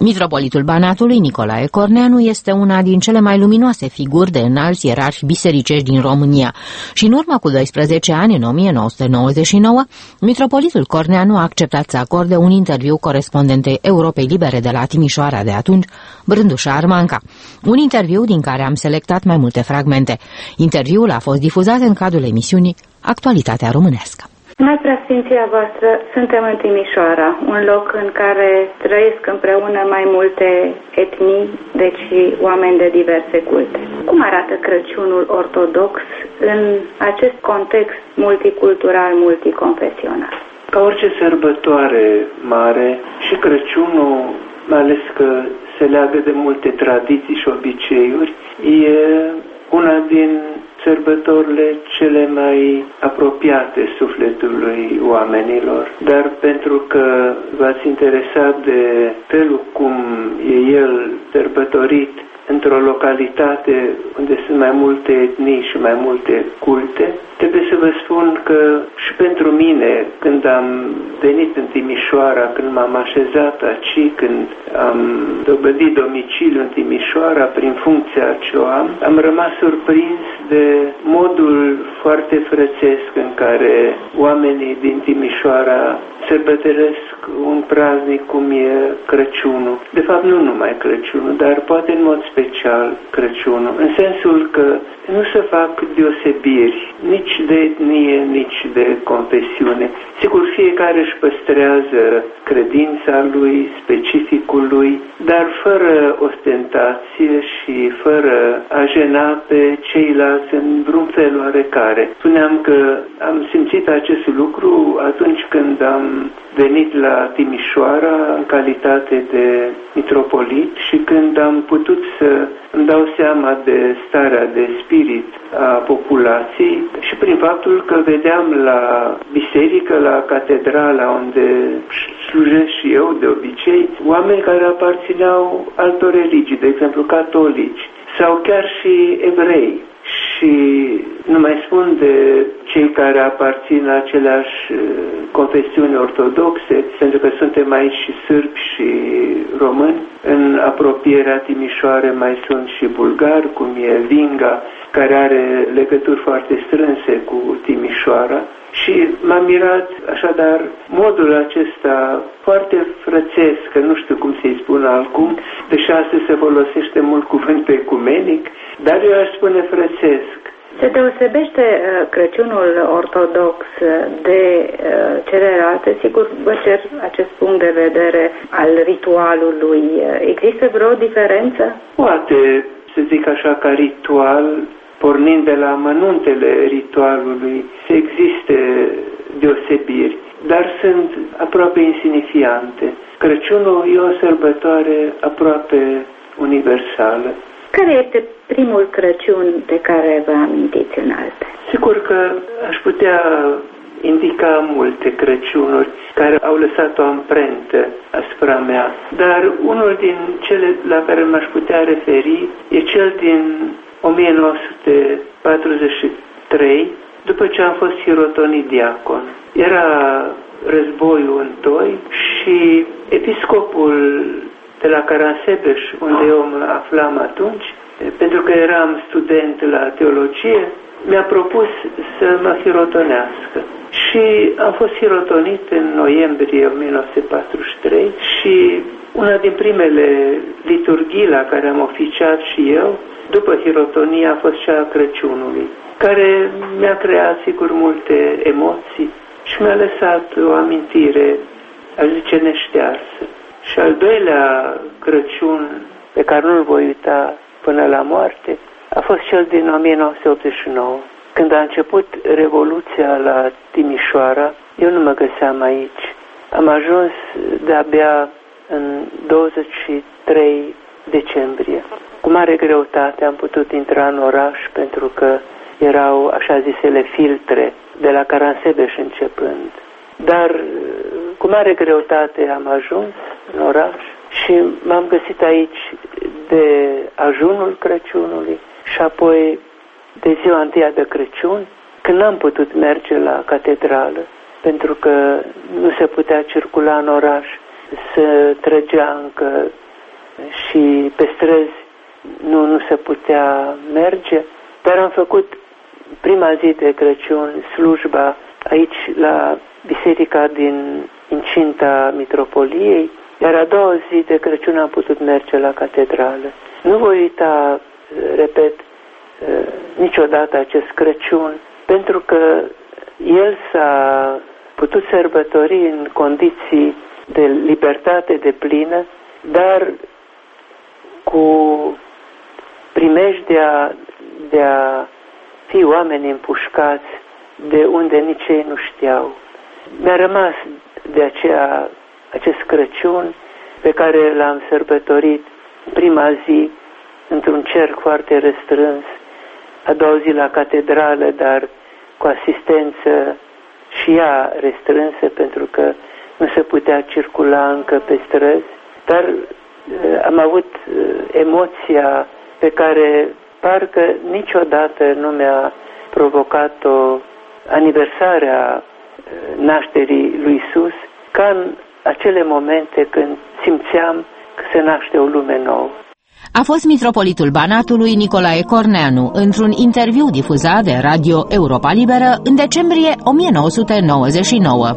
Mitropolitul Banatului, Nicolae Corneanu, este una din cele mai luminoase figuri de înalți ierarhi bisericești din România și în urmă cu 12 ani, în 1999, mitropolitul Corneanu a acceptat să acorde un interviu corespondentei Europei Libere de la Timișoara de atunci, Brândușa Armanca. Un interviu din care am selectat mai multe fragmente. Interviul a fost difuzat în cadrul emisiunii Actualitatea Românească. Mai preasfinția voastră, suntem în Timișoara, un loc în care trăiesc împreună mai multe etnii, deci oameni de diverse culte. Cum arată Crăciunul ortodox în acest context multicultural, multiconfesional? Ca orice sărbătoare mare, și Crăciunul, mai ales că se leagă de multe tradiții și obiceiuri, e una din sărbătorile cele mai apropiate sufletului oamenilor, dar pentru că v-ați interesat de felul cum e el sărbătorit într-o localitate unde sunt mai multe etnii și mai multe culte, trebuie să vă spun că și pentru mine, când am venit în Timișoara, când m-am așezat aici, când am dobândit domiciliu în Timișoara prin funcția ce o am rămas surprins de modul foarte frățesc în care oamenii din Timișoara sărbătoresc un praznic cum e Crăciunul. De fapt, nu numai Crăciunul, dar poate în mod special Crăciunul, în sensul că nu se fac deosebiri nici de etnie, nici de confesiune. Sigur, fiecare își păstrează credința lui, specificul lui, dar fără ostentație și fără a jena pe ceilalți în vreun fel oarecare. Spuneam că am simțit acest lucru atunci când am venit la Timișoara în calitate de mitropolit și când am putut să îmi dau seama de starea de spirit a populației și prin faptul că vedeam la biserică, la catedrala unde slujesc și eu de obicei, oameni care aparțineau altor religii, de exemplu catolici sau chiar și evrei. Și nu mai spun de cei care aparțin aceleași confesiuni ortodoxe, pentru că suntem aici și sârbi și români. În apropierea Timișoare mai sunt și bulgari, cum e Vinga, care are legături foarte strânse cu Timișoara. Și m-a mirat așadar modul acesta foarte frățesc, că nu știu cum să-i spun acum, deși astăzi se folosește mult cuvântul ecumenic, dar eu aș spune frățesc. Se deosebește Crăciunul ortodox de celelalte? Sigur, vă cer acest punct de vedere al ritualului. Există vreo diferență? Poate, să zic așa, ca ritual, pornind de la amănuntele ritualului, să existe deosebiri, dar sunt aproape insignifiante. Crăciunul e o sărbătoare aproape universală. Care este primul Crăciun de care vă amintiți înalte? Sigur că aș putea indica multe Crăciunuri care au lăsat o amprentă asupra mea, dar unul din cele la care m-aș putea referi e cel din 1943, după ce am fost hirotonit diacon. Era războiul întâi și episcopul de la Caransebeș, unde eu mă aflam atunci, pentru că eram student la teologie, mi-a propus să mă hirotonească. Și am fost hirotonit în noiembrie 1943 și una din primele liturghii la care am oficiat și eu, după hirotonie, a fost cea a Crăciunului, care mi-a creat, sigur, multe emoții și mi-a lăsat o amintire, aș zice, neștearsă. Și al doilea Crăciun, pe care nu-l voi uita până la moarte, a fost cel din 1989. Când a început Revoluția la Timișoara, eu nu mă găseam aici. Am ajuns de-abia în 23 decembrie. Cu mare greutate am putut intra în oraș pentru că erau așa zisele filtre de la Caransebeș începând. Dar cu mare greutate am ajuns în oraș și m-am găsit aici de ajunul Crăciunului și apoi de ziua întâia de Crăciun, când n-am putut merge la catedrală, pentru că nu se putea circula în oraș, se trăgea încă și pe străzi nu se putea merge, dar am făcut prima zi de Crăciun slujba aici la biserica din incinta mitropoliei, iar a doua zi de Crăciun am putut merge la catedrală. Nu voi uita, repet, niciodată acest Crăciun, pentru că el s-a putut sărbători în condiții de libertate deplină, dar cu primejdea de a fi oameni împușcați de unde nici ei nu știau. Mi-a rămas de aceea acest Crăciun pe care l-am sărbătorit prima zi într-un cerc foarte restrâns, a doua zi la catedrală, dar cu asistență și ea restrânsă, pentru că nu se putea circula încă pe străzi, dar am avut emoția pe care parcă niciodată nu mi-a provocat-o aniversarea nașterii lui Iisus, ca în acele momente când simțeam că se naște o lume nouă. A fost mitropolitul Banatului Nicolae Corneanu într-un interviu difuzat de Radio Europa Liberă în decembrie 1999.